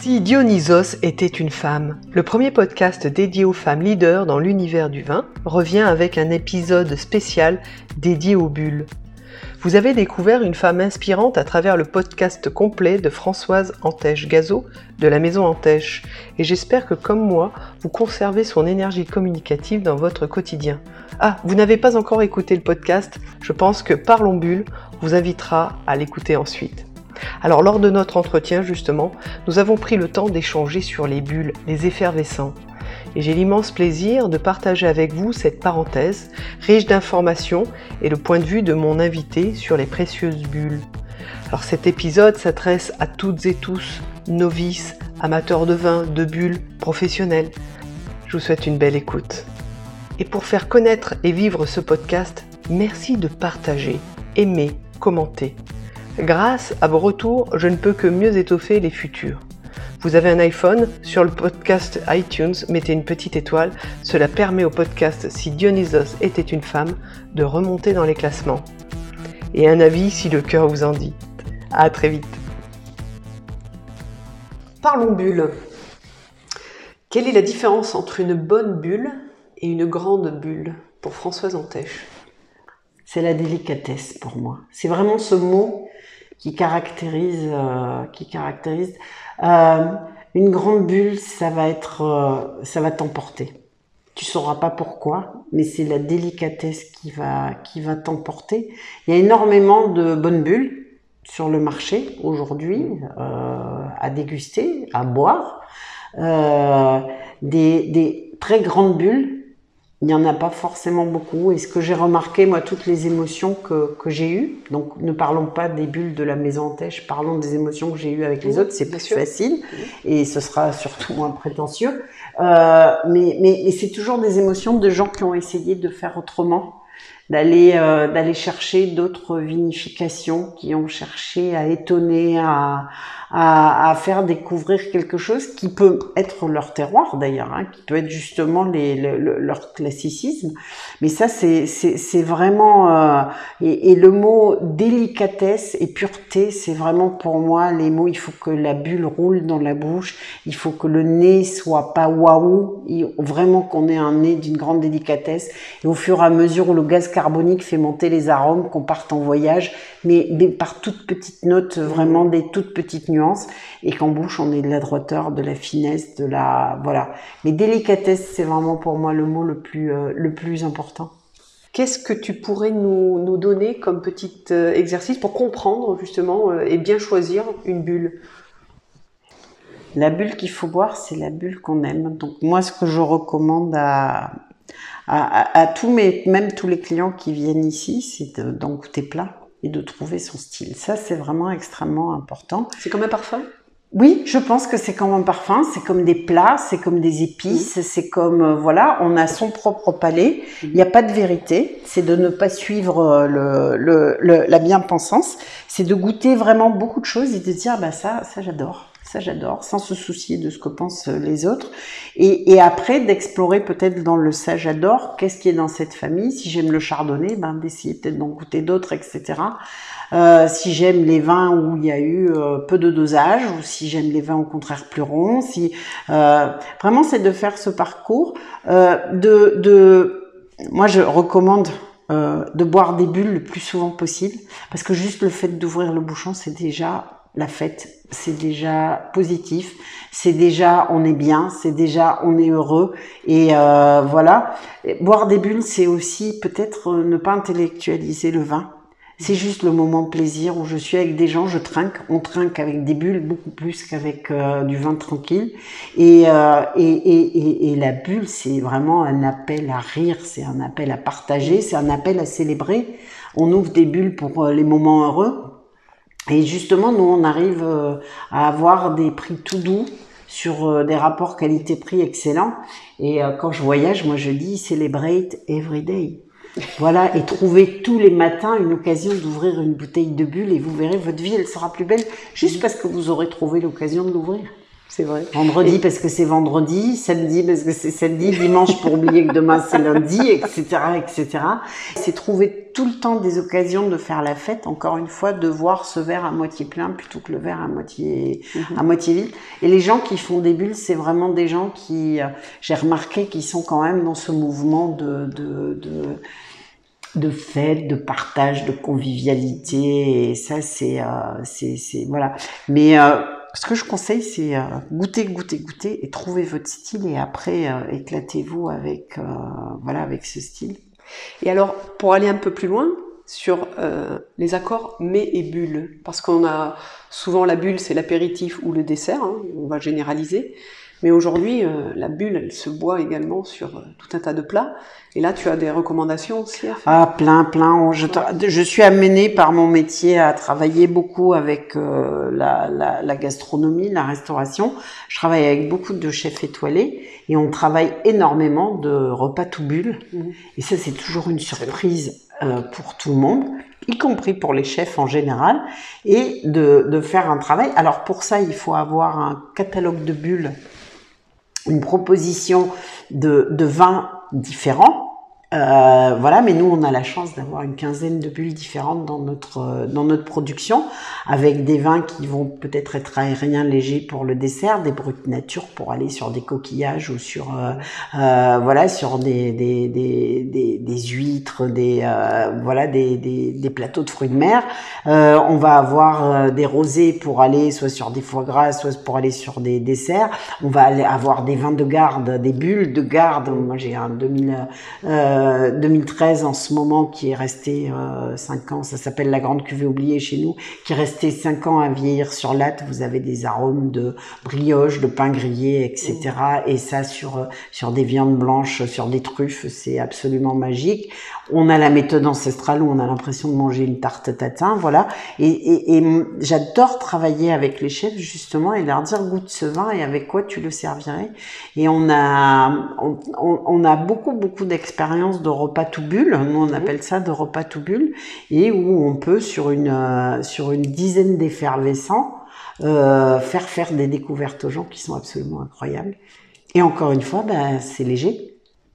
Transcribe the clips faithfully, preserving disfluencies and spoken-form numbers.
Si Dionysos était une femme, le premier podcast dédié aux femmes leaders dans l'univers du vin revient avec un épisode spécial dédié aux bulles. Vous avez découvert une femme inspirante à travers le podcast complet de Françoise Antèche-Gazeau de la Maison Antèche, et j'espère que comme moi, vous conservez son énergie communicative dans votre quotidien. Ah, vous n'avez pas encore écouté le podcast? Je pense que Parlons Bulles vous invitera à l'écouter ensuite. Alors lors de notre entretien justement, nous avons pris le temps d'échanger sur les bulles, les effervescents. Et j'ai l'immense plaisir de partager avec vous cette parenthèse, riche d'informations et le point de vue de mon invité sur les précieuses bulles. Alors cet épisode s'adresse à toutes et tous, novices, amateurs de vin, de bulles, professionnels. Je vous souhaite une belle écoute. Et pour faire connaître et vivre ce podcast, merci de partager, aimer, commenter. Grâce à vos retours, je ne peux que mieux étoffer les futurs. Vous avez un iPhone, sur le podcast iTunes, mettez une petite étoile. Cela permet au podcast Si Dionysos était une femme de remonter dans les classements. Et un avis si le cœur vous en dit. À très vite. Parlons bulles. Quelle est la différence entre une bonne bulle et une grande bulle pour Françoise Antèche? C'est la délicatesse pour moi. C'est vraiment ce mot qui caractérise, euh, qui caractérise. Euh, une grande bulle, ça va être, euh, ça va t'emporter. Tu sauras pas pourquoi, mais c'est la délicatesse qui va, qui va t'emporter. Il y a énormément de bonnes bulles sur le marché aujourd'hui euh, à déguster, à boire. Euh, des, des très grandes bulles. Il n'y en a pas forcément beaucoup. Et ce que j'ai remarqué, moi, toutes les émotions que, que j'ai eues, donc ne parlons pas des bulles de la Maison Antèche, parlons des émotions que j'ai eues avec les mmh, autres, c'est plus sûr. facile mmh. et ce sera surtout moins prétentieux. Euh, mais mais, mais c'est toujours des émotions de gens qui ont essayé de faire autrement, d'aller euh, d'aller chercher d'autres vinifications, qui ont cherché à étonner, à, à, à faire découvrir quelque chose qui peut être leur terroir d'ailleurs, hein, qui peut être justement les, le, le, leur classicisme. Mais ça, c'est c'est, c'est vraiment euh, et, et le mot délicatesse et pureté, c'est vraiment pour moi les mots. Il faut que la bulle roule dans la bouche, il faut que le nez soit pas waouh, vraiment qu'on ait un nez d'une grande délicatesse. Et au fur et à mesure où le gaz carbonique fait monter les arômes, qu'on parte en voyage, mais, mais par toutes petites notes, vraiment des toutes petites nuances, et qu'en bouche on ait de la droiteur, de la finesse, de la voilà. Mais délicatesse, c'est vraiment pour moi le mot le plus euh, le plus important. Qu'est-ce que tu pourrais nous, nous donner comme petit euh, exercice pour comprendre justement euh, et bien choisir une bulle? La bulle qu'il faut boire, c'est la bulle qu'on aime. Donc moi, ce que je recommande à À, à, à tous mes, même tous les clients qui viennent ici, c'est de, d'en goûter plein et de trouver son style. Ça, c'est vraiment extrêmement important. C'est comme un parfum? Oui, je pense que c'est comme un parfum, c'est comme des plats, c'est comme des épices, mmh. c'est comme, euh, voilà, on a son propre palais. Mmh. Il n'y a pas de vérité, c'est de ne pas suivre le, le, le, la bien-pensance, c'est de goûter vraiment beaucoup de choses et de dire, bah ça, ça j'adore. Ça, j'adore, sans se soucier de ce que pensent les autres. Et, et après, d'explorer peut-être dans le ça, j'adore, qu'est-ce qui est dans cette famille. Si j'aime le chardonnay, ben, d'essayer peut-être d'en goûter d'autres, et cetera. Euh, si j'aime les vins où il y a eu euh, peu de dosage, ou si j'aime les vins au contraire plus ronds. Si, euh, vraiment, c'est de faire ce parcours. Euh, de, de, moi, je recommande euh, de boire des bulles le plus souvent possible, parce que juste le fait d'ouvrir le bouchon, c'est déjà la fête, c'est déjà positif, c'est déjà on est bien, c'est déjà on est heureux et euh, voilà. Et boire des bulles, c'est aussi peut-être ne pas intellectualiser le vin. C'est juste le moment de plaisir où je suis avec des gens, je trinque, on trinque avec des bulles beaucoup plus qu'avec euh, du vin tranquille. Et, euh, et, et, et, et la bulle, c'est vraiment un appel à rire, c'est un appel à partager, c'est un appel à célébrer. On ouvre des bulles pour euh, les moments heureux. Et justement, nous, on arrive à avoir des prix tout doux sur des rapports qualité-prix excellents. Et quand je voyage, moi, je dis « celebrate every day ». Voilà, et trouvez tous les matins une occasion d'ouvrir une bouteille de bulle et vous verrez, votre vie, elle sera plus belle juste parce que vous aurez trouvé l'occasion de l'ouvrir. C'est vrai. Vendredi et... parce que c'est vendredi, samedi parce que c'est samedi, dimanche pour oublier que demain c'est lundi, et cetera, et cetera. C'est trouver tout le temps des occasions de faire la fête, encore une fois, de voir ce verre à moitié plein plutôt que le verre à moitié, mm-hmm. à moitié vide. Et les gens qui font des bulles, c'est vraiment des gens qui, euh, j'ai remarqué, qui sont quand même dans ce mouvement de, de, de de fête, de partage, de convivialité, et ça c'est, euh, c'est, c'est voilà. Mais euh, ce que je conseille, c'est euh, goûter, goûter, goûter, et trouver votre style, et après euh, éclatez-vous avec, euh, voilà, avec ce style. Et alors, pour aller un peu plus loin sur euh, les accords mets et bulles, parce qu'on a souvent la bulle, c'est l'apéritif ou le dessert, hein, on va généraliser. Mais aujourd'hui, euh, la bulle, elle se boit également sur euh, tout un tas de plats. Et là, tu as des recommandations aussi à faire? Ah, plein, plein. Je, je suis amenée par mon métier à travailler beaucoup avec euh, la, la, la gastronomie, la restauration. Je travaille avec beaucoup de chefs étoilés et on travaille énormément de repas tout bulles. Mmh. Et ça, c'est toujours une surprise euh, pour tout le monde, y compris pour les chefs en général, et de, de faire un travail. Alors pour ça, il faut avoir un catalogue de bulles, une proposition de, de vins différents. Euh, voilà, mais nous on a la chance d'avoir une quinzaine de bulles différentes dans notre euh, dans notre production, avec des vins qui vont peut-être être aériens légers pour le dessert, des brut nature pour aller sur des coquillages ou sur euh, euh, voilà sur des des des des, des huîtres, des euh, voilà des, des des plateaux de fruits de mer. Euh, on va avoir euh, des rosés pour aller soit sur des foie gras, soit pour aller sur des desserts. On va aller avoir des vins de garde, des bulles de garde. Moi j'ai un deux mille euh, deux mille treize en ce moment qui est resté euh, cinq ans, ça s'appelle la grande cuvée oubliée chez nous, qui est resté cinq ans à vieillir sur latte. Vous avez des arômes de brioche, de pain grillé, et cetera. Mmh. Et ça sur sur des viandes blanches, sur des truffes, c'est absolument magique. On a la méthode ancestrale où on a l'impression de manger une tarte tatin, voilà. Et, et, et j'adore travailler avec les chefs justement et leur dire goûte ce vin et avec quoi tu le servirais. Et on a on, on, on a beaucoup beaucoup d'expériences de repas tout bulles, nous on appelle ça de repas tout bulles, et où on peut sur une euh, sur une dizaine d'effervescents euh, faire faire des découvertes aux gens qui sont absolument incroyables. Et encore une fois, bah, c'est léger.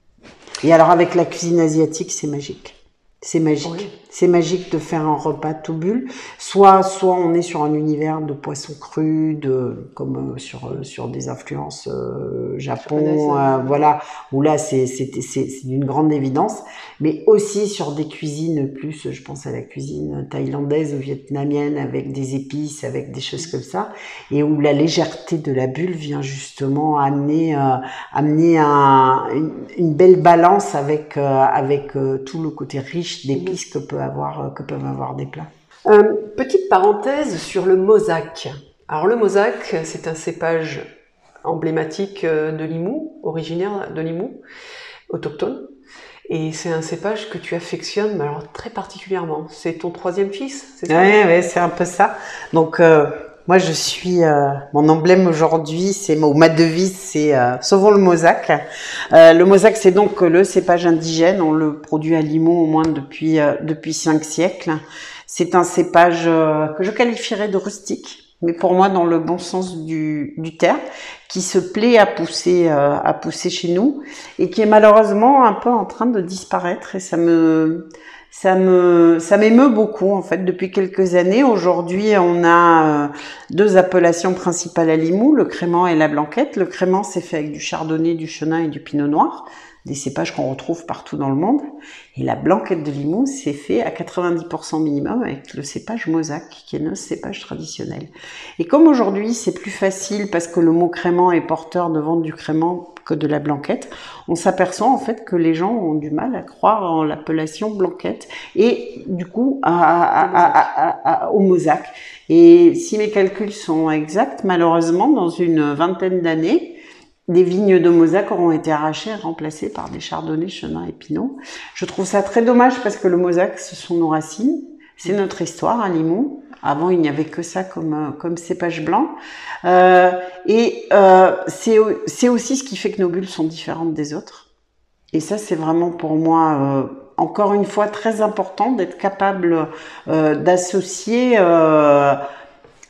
Et alors avec la cuisine asiatique, c'est magique. C'est magique. Oui. C'est magique de faire un repas tout bulle. Soit, soit on est sur un univers de poissons crus, de, comme euh, sur, euh, sur des influences euh, Japon, euh, voilà, où là c'est, c'est, c'est, c'est d'une grande évidence. Mais aussi sur des cuisines plus, je pense à la cuisine thaïlandaise ou vietnamienne avec des épices, avec des choses comme ça, et où la légèreté de la bulle vient justement amener, euh, amener un, une, une belle balance avec, euh, avec euh, tout le côté riche d'épices que peut avoir, que peuvent avoir des plats. Euh, petite parenthèse sur le Mauzac. Alors le Mauzac, c'est un cépage emblématique de Limoux, originaire de Limoux, autochtone. Et c'est un cépage que tu affectionnes, mais alors très particulièrement. C'est ton troisième fils, c'est ça? Oui, ouais, c'est un peu ça. Donc euh, moi je suis, euh, mon emblème aujourd'hui, c'est ou ma devise, c'est euh, sauvons le Mauzac. Euh, le Mauzac, c'est donc le cépage indigène. On le produit à Limoux au moins depuis euh, depuis cinq siècles. C'est un cépage euh, que je qualifierais de rustique, mais pour moi dans le bon sens du, du terme, qui se plaît à pousser, euh, à pousser chez nous et qui est malheureusement un peu en train de disparaître. Et ça me, ça me, ça m'émeut beaucoup en fait depuis quelques années. Aujourd'hui, on a euh, deux appellations principales à Limoux, le crément et la blanquette. Le crément, c'est fait avec du chardonnay, du chenin et du pinot noir, des cépages qu'on retrouve partout dans le monde. Et la blanquette de Limoux, c'est fait à quatre-vingt-dix pour cent minimum avec le cépage Mauzac, qui est notre cépage traditionnel. Et comme aujourd'hui, c'est plus facile parce que le mot crément est porteur de vente du crément que de la blanquette, on s'aperçoit en fait que les gens ont du mal à croire en l'appellation blanquette et du coup à, à, à, à, à, au Mauzac. Et si mes calculs sont exacts, malheureusement, dans une vingtaine d'années, des vignes de Mauzac auront été arrachées et remplacées par des chardonnays, chenin et pinot. Je trouve ça très dommage parce que le Mauzac, ce sont nos racines, c'est notre histoire à Limoux. Avant, il n'y avait que ça comme comme cépage blanc. Euh, et euh, c'est c'est aussi ce qui fait que nos bulles sont différentes des autres. Et ça, c'est vraiment pour moi euh, encore une fois très important d'être capable euh, d'associer euh,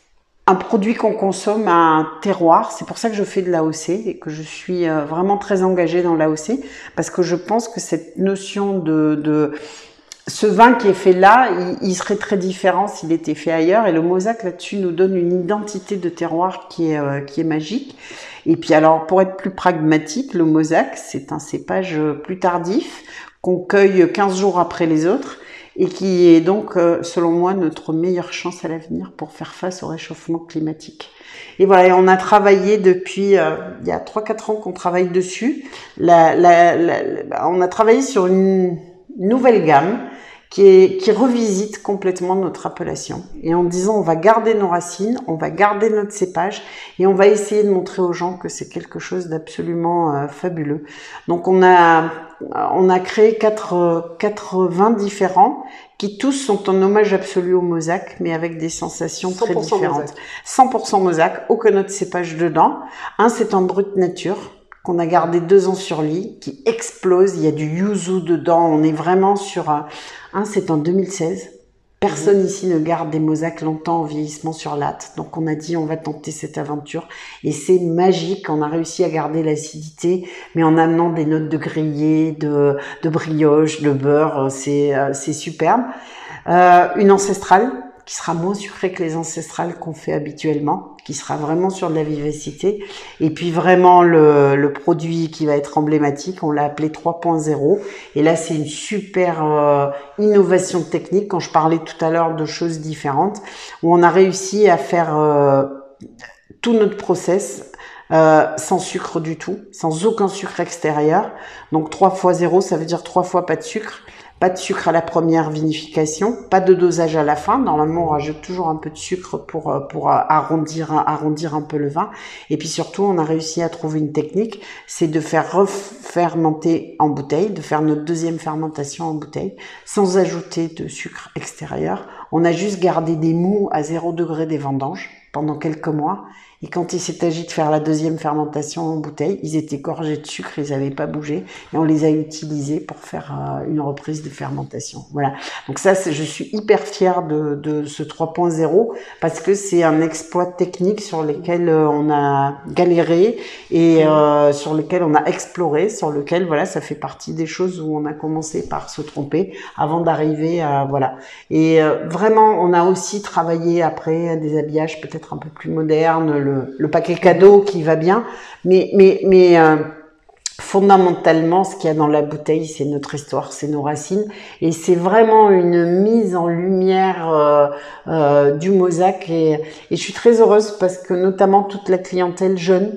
un produit qu'on consomme à un terroir. C'est pour ça que je fais de l'A O C et que je suis vraiment très engagée dans l'A O C, parce que je pense que cette notion de, de ce vin qui est fait là, il, il serait très différent s'il était fait ailleurs. Et le Mauzac là-dessus nous donne une identité de terroir qui est, euh, qui est magique. Et puis alors, pour être plus pragmatique, le Mauzac, c'est un cépage plus tardif qu'on cueille quinze jours après les autres et qui est donc, euh, selon moi, notre meilleure chance à l'avenir pour faire face au réchauffement climatique. Et voilà, et on a travaillé depuis, euh, il y a trois quatre ans qu'on travaille dessus. La, la, la, la, on a travaillé sur une nouvelle gamme qui, est, qui revisite complètement notre appellation. Et en disant, on va garder nos racines, on va garder notre cépage et on va essayer de montrer aux gens que c'est quelque chose d'absolument euh, fabuleux. Donc on a, on a créé quatre, quatre vins différents qui tous sont en hommage absolu au Mauzac, mais avec des sensations très différentes. Mauzac. cent pour cent Mauzac, aucun autre cépage dedans. Un, c'est en brut nature, qu'on a gardé deux ans sur lit, qui explose. Il y a du yuzu dedans. On est vraiment sur un, un c'est en deux mille seize. Personne mmh. ici ne garde des Mauzac longtemps en vieillissement sur latte. Donc on a dit on va tenter cette aventure. Et c'est magique. On a réussi à garder l'acidité, mais en amenant des notes de grillé, de, de brioche, de beurre. C'est, c'est superbe. Euh, une ancestrale, qui sera moins sucrée que les ancestrales qu'on fait habituellement, qui sera vraiment sur de la vivacité. Et puis vraiment le, le produit qui va être emblématique, on l'a appelé trois point zéro. Et là, c'est une super euh, innovation technique. Quand je parlais tout à l'heure de choses différentes, où on a réussi à faire euh, tout notre process euh, sans sucre du tout, sans aucun sucre extérieur. Donc trois fois zéro, ça veut dire trois fois pas de sucre. Pas de sucre à la première vinification, pas de dosage à la fin. Normalement, on rajoute toujours un peu de sucre pour pour arrondir arrondir un peu le vin. Et puis surtout, on a réussi à trouver une technique, c'est de faire refermenter en bouteille, de faire notre deuxième fermentation en bouteille, sans ajouter de sucre extérieur. On a juste gardé des mous à zéro degré des vendanges pendant quelques mois. Et quand il s'est agi de faire la deuxième fermentation en bouteille, ils étaient gorgés de sucre, ils n'avaient pas bougé. Et on les a utilisés pour faire euh, une reprise de fermentation. Voilà. Donc ça, c'est, je suis hyper fière de, de ce trois point zéro parce que c'est un exploit technique sur lequel euh, on a galéré et euh, sur lequel on a exploré, sur lequel, voilà, ça fait partie des choses où on a commencé par se tromper avant d'arriver à, voilà. Et euh, vraiment, on a aussi travaillé après des habillages peut-être un peu plus modernes, le Le, le paquet cadeau qui va bien, mais mais mais euh, fondamentalement, ce qu'il y a dans la bouteille, c'est notre histoire, c'est nos racines, et c'est vraiment une mise en lumière euh, euh, du Mauzac. Et, et je suis très heureuse parce que notamment toute la clientèle jeune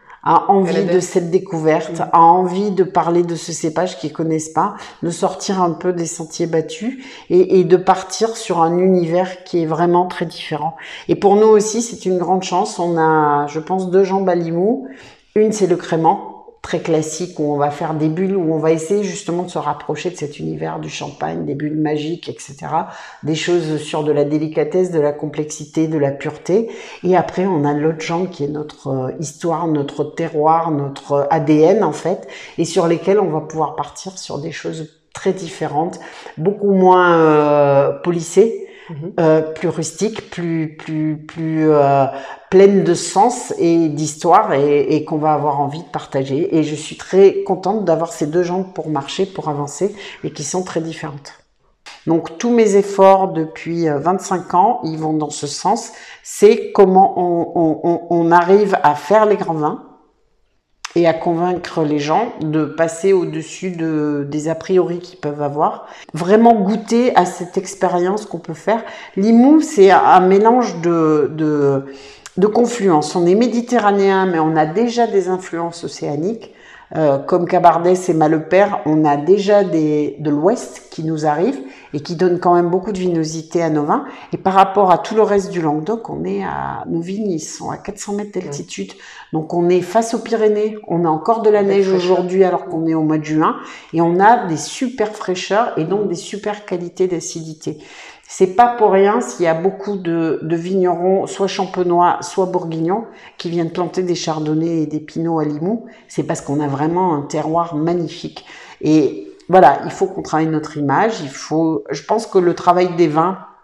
a envie de cette découverte, mmh. a envie de parler de ce cépage qu'ils connaissent pas, de sortir un peu des sentiers battus et, et de partir sur un univers qui est vraiment très différent. Et pour nous aussi, c'est une grande chance. On a, je pense, deux jambes à Limoux. Une, c'est le crément, très classique, où on va faire des bulles, où on va essayer justement de se rapprocher de cet univers du champagne, des bulles magiques, et cetera. Des choses sur de la délicatesse, de la complexité, de la pureté. Et après, on a l'autre jambe qui est notre euh, histoire, notre terroir, notre A D N en fait, et sur lesquelles on va pouvoir partir sur des choses très différentes, beaucoup moins euh, polissées. Mmh. Euh, plus rustique, plus plus plus euh, pleine de sens et d'histoire et, et qu'on va avoir envie de partager. Et je suis très contente d'avoir ces deux jambes pour marcher, pour avancer et qui sont très différentes. Donc tous mes efforts depuis vingt-cinq ans, ils vont dans ce sens. C'est comment on, on, on arrive à faire les grands vins et à convaincre les gens de passer au-dessus de, des a priori qu'ils peuvent avoir. Vraiment goûter à cette expérience qu'on peut faire. Limoux, c'est un mélange de, de, de confluences. On est méditerranéen, mais on a déjà des influences océaniques. Euh, comme Cabardet, c'est Malepère, on a déjà des, de l'Ouest qui nous arrivent et qui donnent quand même beaucoup de vinosité à nos vins. Et par rapport à tout le reste du Languedoc, on est à, nos vignes, ils sont à quatre cents mètres d'altitude. Donc on est face aux Pyrénées, on a encore de la neige aujourd'hui alors qu'on est au mois de juin et on a des super fraîcheurs et donc des super qualités d'acidité. C'est pas pour rien s'il y a beaucoup de, de vignerons, soit champenois, soit bourguignons, qui viennent planter des chardonnays et des pinots à Limoux. C'est parce qu'on a vraiment un terroir magnifique. Et voilà, il faut qu'on travaille notre image. Il faut, je pense que le travail des vins,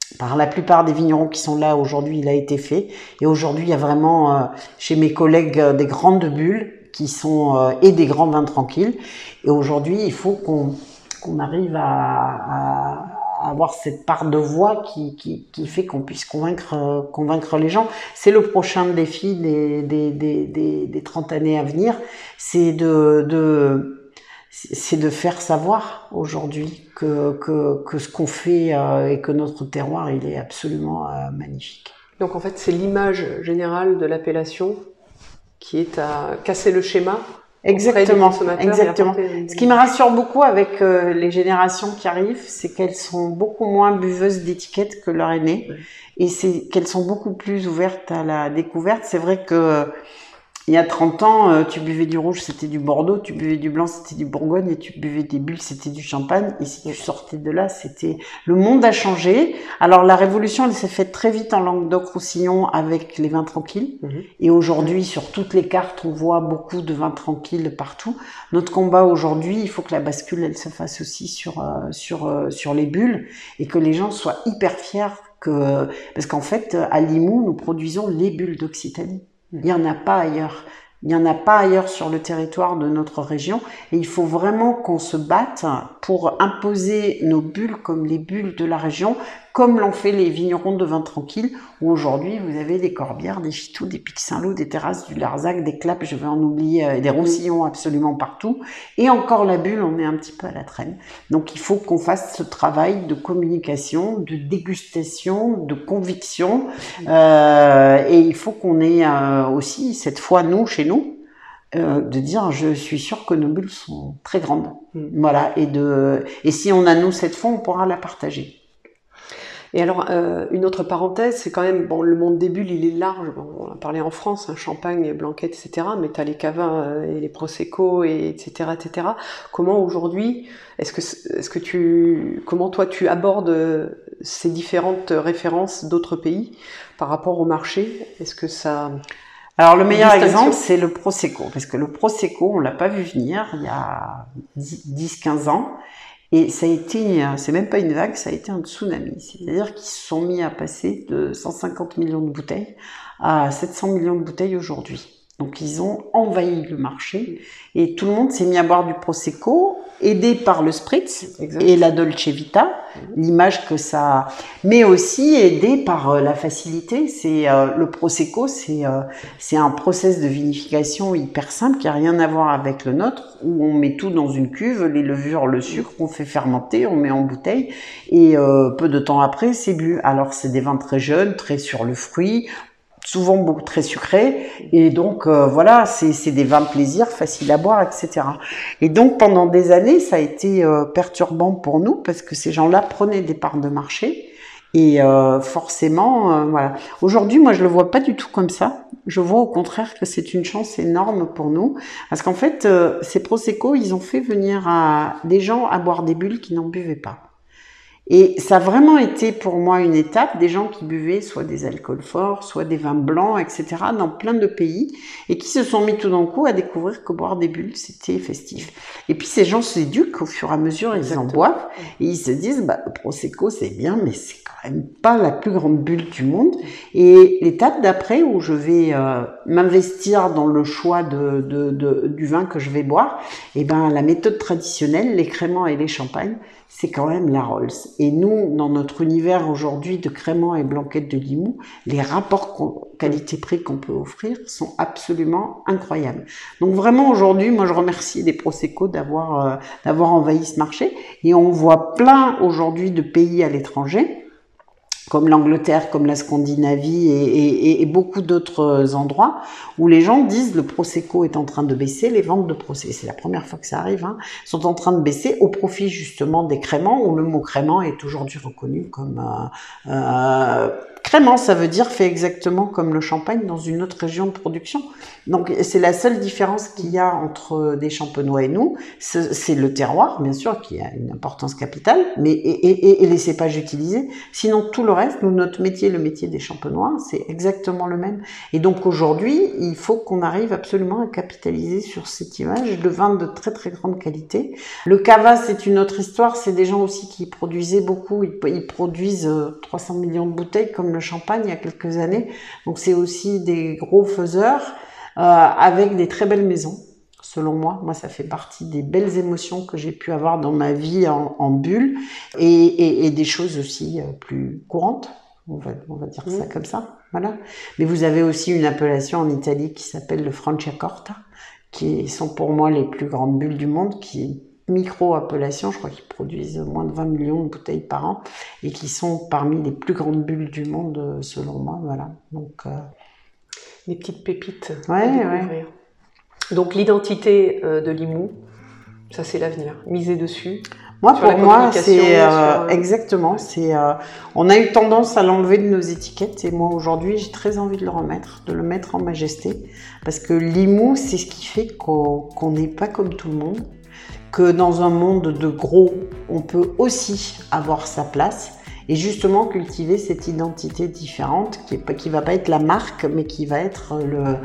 par la plupart des vignerons qui sont là aujourd'hui, il a été fait. Et aujourd'hui, il y a vraiment, euh, chez mes collègues, euh, des grandes bulles qui sont euh, et des grands vins tranquilles. Et aujourd'hui, il faut qu'on qu'on arrive à, à avoir cette part de voix qui, qui, qui fait qu'on puisse convaincre, euh, convaincre les gens. C'est le prochain défi des, des, des, des, des trente années à venir, c'est de, de, c'est de faire savoir aujourd'hui que, que, que ce qu'on fait euh, et que notre terroir, il est absolument euh, magnifique. Donc en fait, c'est l'image générale de l'appellation qui est à casser le schéma. Exactement, exactement. Ce qui me rassure beaucoup avec euh, les générations qui arrivent, c'est qu'elles sont beaucoup moins buveuses d'étiquettes que leur aîné, ouais. Et c'est qu'elles sont beaucoup plus ouvertes à la découverte. C'est vrai que euh, il y a trente ans, euh, tu buvais du rouge, c'était du Bordeaux, tu buvais du blanc, c'était du Bourgogne, et tu buvais des bulles, c'était du champagne. Et si tu sortais de là, c'était... Le monde a changé. Alors la révolution, elle s'est faite très vite en Languedoc-Roussillon avec les vins tranquilles. Mmh. Et aujourd'hui, sur toutes les cartes, on voit beaucoup de vins tranquilles partout. Notre combat aujourd'hui, il faut que la bascule, elle se fasse aussi sur euh, sur euh, sur les bulles et que les gens soient hyper fiers que... Parce qu'en fait, à Limoux, nous produisons les bulles d'Occitanie. Il n'y en a pas ailleurs. Il n'y en a pas ailleurs sur le territoire de notre région. Et il faut vraiment qu'on se batte pour imposer nos bulles comme les bulles de la région, comme l'ont fait les vignerons de vin tranquille, où aujourd'hui vous avez des Corbières, des Chitous, des Pic Saint-Loup, des Terrasses du Larzac, des Clappes, je vais en oublier, des Roussillons absolument partout. Et encore la bulle, on est un petit peu à la traîne. Donc il faut qu'on fasse ce travail de communication, de dégustation, de conviction. Euh, et il faut qu'on ait euh, aussi, cette fois, nous, chez nous, Euh, de dire je suis sûre que nos bulles sont très grandes, mmh. Voilà, et de et si on a nous cette foi, on pourra la partager. Et alors euh, une autre parenthèse, c'est quand même bon, le monde des bulles, il est large. Bon, on a parlé en France, hein, Champagne, Blanquette, et cetera. Mais t'as les cavins euh, et les prosecco, et etc., et cetera. Comment aujourd'hui, est-ce que est-ce que tu comment toi tu abordes ces différentes références d'autres pays par rapport au marché? Est-ce que ça Alors le meilleur exemple, c'est le Prosecco, parce que le Prosecco, on l'a pas vu venir il y a dix quinze ans, et ça a été, c'est même pas une vague, ça a été un tsunami. C'est-à-dire qu'ils se sont mis à passer de cent cinquante millions de bouteilles à sept cents millions de bouteilles aujourd'hui. Donc ils ont envahi le marché, et tout le monde s'est mis à boire du Prosecco, aidé par le Spritz exact. Et la Dolce Vita, l'image que ça, mais aussi aidé par la facilité. C'est euh, le Prosecco, c'est euh, c'est un process de vinification hyper simple qui a rien à voir avec le nôtre, où on met tout dans une cuve, les levures, le sucre, on fait fermenter, on met en bouteille, et euh, peu de temps après, c'est bu. Alors c'est des vins très jeunes, très sur le fruit, souvent beaucoup très sucrés, et donc euh, voilà, c'est c'est des vins plaisir, faciles à boire, et cetera. Et donc pendant des années, ça a été euh, perturbant pour nous parce que ces gens-là prenaient des parts de marché, et euh, forcément, euh, voilà. Aujourd'hui, moi, je le vois pas du tout comme ça. Je vois au contraire que c'est une chance énorme pour nous, parce qu'en fait, euh, ces Prosecco, ils ont fait venir à des gens à boire des bulles qui n'en buvaient pas. Et ça a vraiment été pour moi une étape, des gens qui buvaient soit des alcools forts, soit des vins blancs, et cetera, dans plein de pays, et qui se sont mis tout d'un coup à découvrir que boire des bulles, c'était festif. Et puis ces gens s'éduquent au fur et à mesure, ils en boivent, et ils se disent, bah, le Prosecco c'est bien, mais c'est quand même pas la plus grande bulle du monde. Et l'étape d'après, où je vais euh, m'investir dans le choix de, de, de, du vin que je vais boire, et ben la méthode traditionnelle, les créments et les champagnes, c'est quand même la Rolls. Et nous, dans notre univers aujourd'hui de créments et blanquettes de Limoux, les rapports qualité-prix qu'on peut offrir sont absolument incroyables. Donc vraiment aujourd'hui, moi je remercie les Prosecco d'avoir euh, d'avoir envahi ce marché. Et on voit plein aujourd'hui de pays à l'étranger, comme l'Angleterre, comme la Scandinavie et, et, et beaucoup d'autres endroits, où les gens disent le Prosecco est en train de baisser, les ventes de Prosecco, c'est la première fois que ça arrive, hein, sont en train de baisser au profit justement des créments, où le mot crément est aujourd'hui reconnu comme... Euh, euh, crément, ça veut dire fait exactement comme le champagne dans une autre région de production. Donc c'est la seule différence qu'il y a entre des champenois et nous, c'est le terroir, bien sûr, qui a une importance capitale, mais et, et, et les cépages utilisés. Sinon tout le reste, reste. Nous, notre métier, le métier des champenois, c'est exactement le même. Et donc aujourd'hui, il faut qu'on arrive absolument à capitaliser sur cette image de vin de très très grande qualité. Le cava, c'est une autre histoire. C'est des gens aussi qui produisaient beaucoup. Ils, ils produisent trois cents millions de bouteilles comme le champagne il y a quelques années. Donc c'est aussi des gros faiseurs euh, avec des très belles maisons. Selon moi, moi, ça fait partie des belles émotions que j'ai pu avoir dans ma vie en, en bulle et, et, et des choses aussi euh, plus courantes. On va, on va dire mmh. ça comme ça, voilà. Mais vous avez aussi une appellation en Italie qui s'appelle le Franciacorta, qui sont pour moi les plus grandes bulles du monde, qui est micro-appellation, je crois qu'ils produisent moins de vingt millions de bouteilles par an et qui sont parmi les plus grandes bulles du monde, selon moi, voilà. Donc, euh... des petites pépites ouais, à découvrir. Ouais. Donc l'identité euh, de Limoux, ça c'est l'avenir, miser dessus. Moi, pour moi, c'est euh, exactement. C'est, euh, on a eu tendance à l'enlever de nos étiquettes et moi aujourd'hui, j'ai très envie de le remettre, de le mettre en majesté, parce que Limoux, c'est ce qui fait qu'on qu'on n'est pas comme tout le monde, que dans un monde de gros, on peut aussi avoir sa place. Et justement cultiver cette identité différente qui est, qui va pas être la marque, mais qui va être le,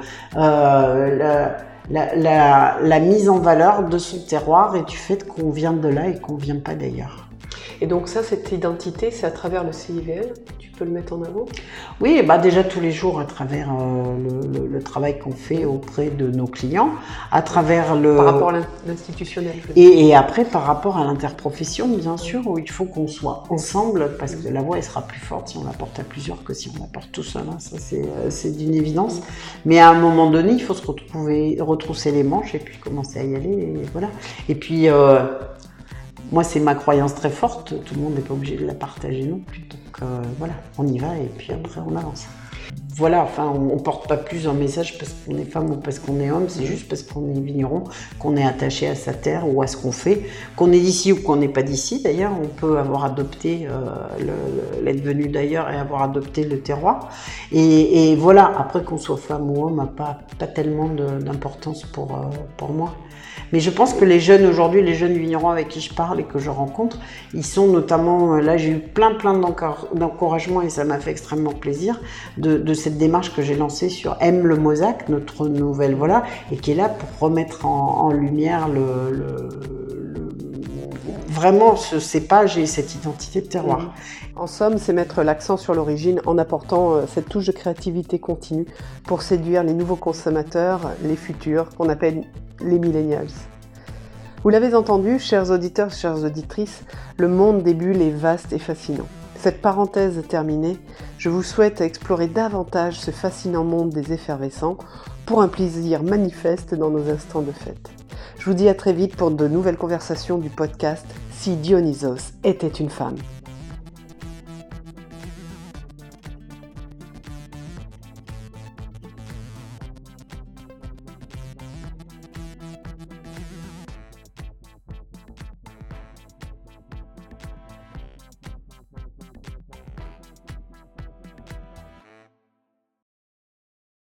euh, le La, la, la mise en valeur de son terroir et du fait qu'on vient de là et qu'on ne vient pas d'ailleurs. Et donc ça, cette identité, c'est à travers le C I V L, tu peux le mettre en avant ? Oui, bah déjà tous les jours à travers euh, le, le, le travail qu'on fait auprès de nos clients, à travers le... Par rapport à l'institutionnel. Et, et après par rapport à l'interprofession, bien sûr, où il faut qu'on soit ensemble, parce que la voix, elle sera plus forte si on la porte à plusieurs que si on la porte tout seul, hein. Ça c'est, c'est d'une évidence. Mais à un moment donné, il faut se retrouver, retrousser les manches et puis commencer à y aller, et voilà. Et puis... Euh, Moi, c'est ma croyance très forte, tout le monde n'est pas obligé de la partager non plus. Donc euh, voilà, on y va et puis après on avance. Voilà, enfin, on ne porte pas plus un message parce qu'on est femme ou parce qu'on est homme, c'est juste parce qu'on est vigneron, qu'on est attaché à sa terre ou à ce qu'on fait, qu'on est d'ici ou qu'on n'est pas d'ici. D'ailleurs, on peut avoir adopté, euh, le, l'être venu d'ailleurs et avoir adopté le terroir. Et, et voilà, après qu'on soit femme ou homme n'a pas, pas tellement de, d'importance pour, euh, pour moi. Mais je pense que les jeunes aujourd'hui, les jeunes vignerons avec qui je parle et que je rencontre, ils sont notamment, là j'ai eu plein plein d'encouragement et ça m'a fait extrêmement plaisir de, de cette démarche que j'ai lancée sur Aime le Mauzac, notre nouvelle voilà, et qui est là pour remettre en, en lumière le, le, le, vraiment ce cépage et cette identité de terroir. Mmh. En somme, c'est mettre l'accent sur l'origine en apportant euh, cette touche de créativité continue pour séduire les nouveaux consommateurs, les futurs, qu'on appelle les millennials. Vous l'avez entendu, chers auditeurs, chères auditrices, le monde des bulles est vaste et fascinant. Cette parenthèse terminée, je vous souhaite explorer davantage ce fascinant monde des effervescents pour un plaisir manifeste dans nos instants de fête. Je vous dis à très vite pour de nouvelles conversations du podcast Si Dionysos était une femme.